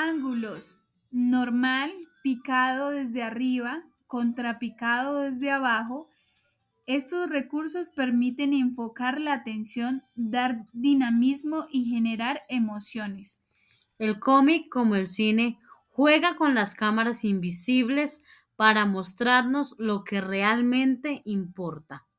ángulos, normal, picado desde arriba, contrapicado desde abajo. Estos recursos permiten enfocar la atención, dar dinamismo y generar emociones. El cómic, como el cine, juega con las cámaras invisibles para mostrarnos lo que realmente importa.